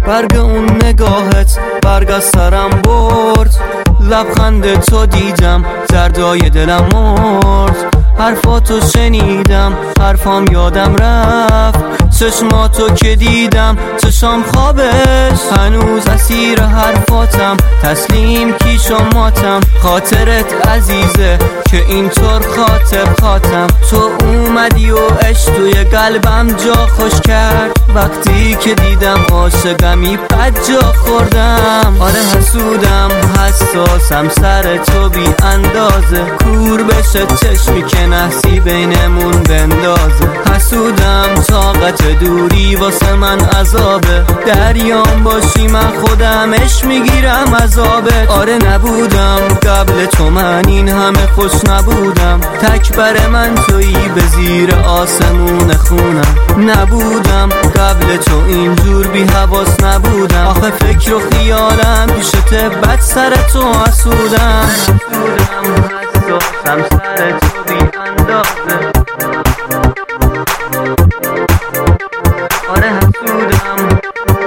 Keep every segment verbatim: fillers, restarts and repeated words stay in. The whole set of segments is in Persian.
برگ اون نگاهت برگ از سرم برد، لبخند تو دیدم دردای دلم مرد. حرفاتو شنیدم حرفام یادم رفت، چشماتو که دیدم چشام خوابش، هنوز اسیر حرفاتم تسلیم کیش و ماتم. خاطرت عزیزه که اینطور خاطر خاتم، تو اومدی و عشق توی قلبم جا خوش کرد، وقتی که دیدم عاشقمی بد جا خوردم. آره حسودم حساسم سر تو بی اندازه، کور بشه چشمی که نحسی بینمون بندازه. حسودم طاقت دوری واسه من عذابه، دریام باشی من خودم اش میگیرم عذابت. آره نبودم قبل تو من این همه خوش نبودم، تک بر من تویی به زیر آسمون خونم. نبودم قبل تو اینجور بی حواس نبودم، آخه فکر و خیالم پیشت بد سر تو حسودم. حساسم سر تو بی اندازه، آره حسودم.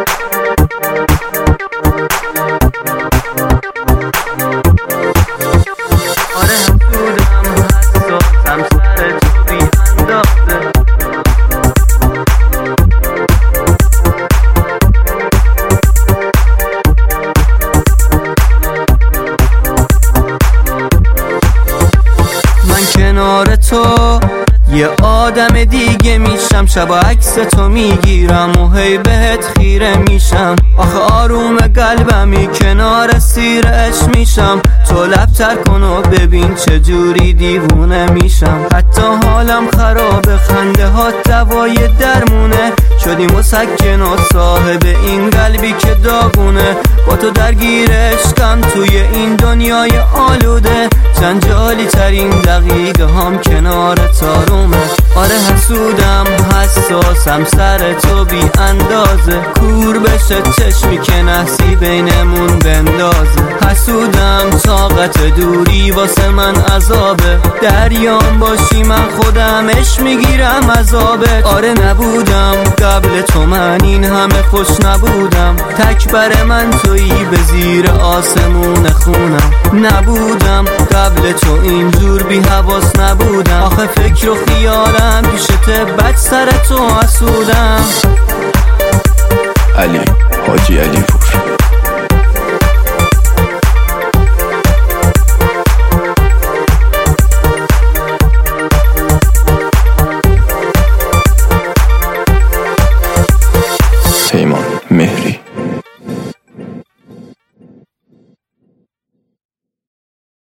آره حسودم حساسم سر تو بی اندازه. من کنار تو یه آدم دیگه میشم، شب عکس تو میگیرم و هی بهت خیره میشم. آخه آروم قلبمی کنار سیرش میشم، تو لبتر کن و ببین چجوری دیوونه میشم. حتی حالم خرابه خنده ها دوای درمونه، شدی مسکن و صاحب این قلبی که داغونه. با تو درگیر عشقم توی این دنیای آلوده، جنجالی ترین دقیقه هم کنار تارومه. آره حسودم حساسم سر تو بی اندازه، کور بشه چشمی که نحسی بینمون بندازه. حسودم طاقت دوری واسه من عذابه، دریام باشی من خودم اش میگیرم عذابت. آره نبودم قبل تو من این همه خوش نبودم، تک بر من تویی به زیر آسمون خونم. نبودم قبل تو اینجور بی حواس نبودم، آخه فکر و خیالم پیشت بد سر تو حسودم. علی حاجی علی پور.